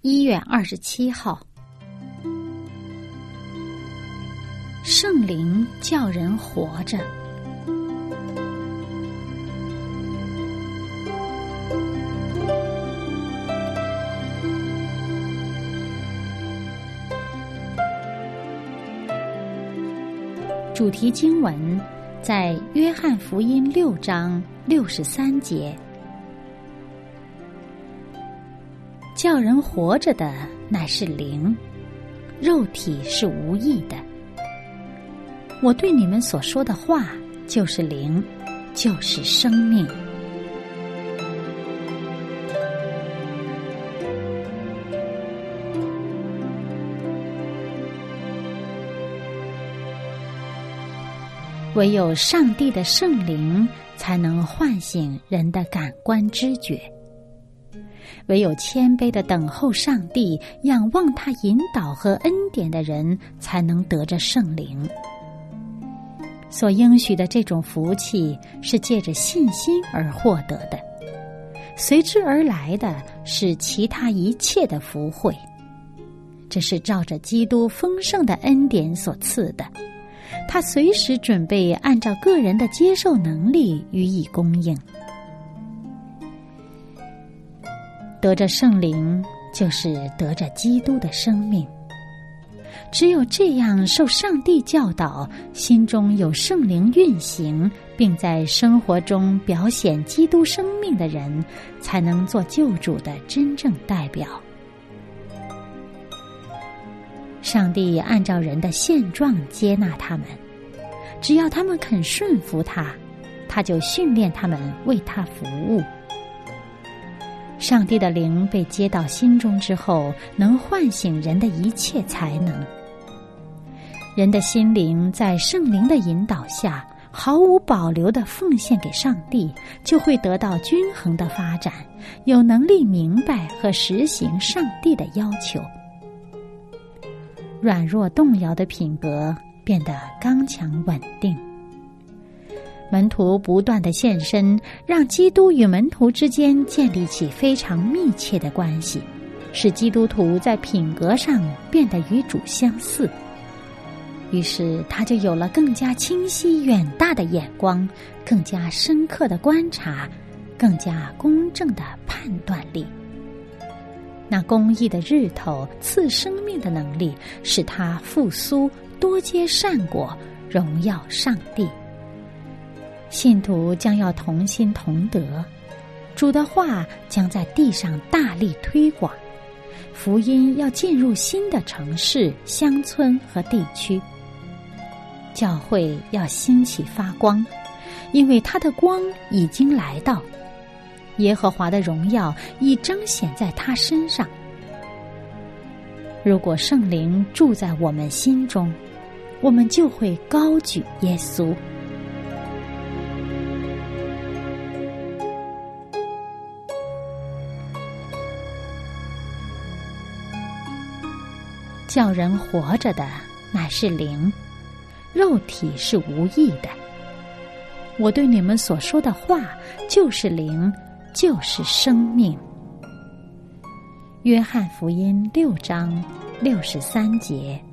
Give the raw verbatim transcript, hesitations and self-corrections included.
一月二十七号，圣灵叫人活着。主题经文在约翰福音六章六十三节。叫人活着的乃是灵，肉体是无益的。我对你们所说的话就是灵，就是生命。唯有上帝的圣灵才能唤醒人的感官知觉，唯有谦卑的等候上帝，仰望他引导和恩典的人，才能得着圣灵。所应许的这种福气是借着信心而获得的，随之而来的是其他一切的福惠，这是照着基督丰盛的恩典所赐的，他随时准备按照个人的接受能力予以供应。得着圣灵，就是得着基督的生命。只有这样受上帝教导，心中有圣灵运行，并在生活中表显基督生命的人，才能做救主的真正代表。上帝按照人的现状接纳他们，只要他们肯顺服他，他就训练他们为他服务。上帝的灵被接到心中之后，能唤醒人的一切才能。人的心灵在圣灵的引导下，毫无保留地奉献给上帝，就会得到均衡的发展，有能力明白和实行上帝的要求。软弱动摇的品格变得刚强稳定。门徒不断的献身，让基督与门徒之间建立起非常密切的关系，使基督徒在品格上变得与主相似。于是他就有了更加清晰远大的眼光，更加深刻的观察，更加公正的判断力。那公义的日头赐生命的能力，使他复苏，多结善果，荣耀上帝。信徒将要同心同德，主的话将在地上大力推广，福音要进入新的城市、乡村和地区。教会要兴起发光，因为它的光已经来到，耶和华的荣耀已彰显在他身上。如果圣灵住在我们心中，我们就会高举耶稣。叫人活着的乃是灵，肉体是无益的。我对你们所说的话就是灵，就是生命。约翰福音六章六十三节。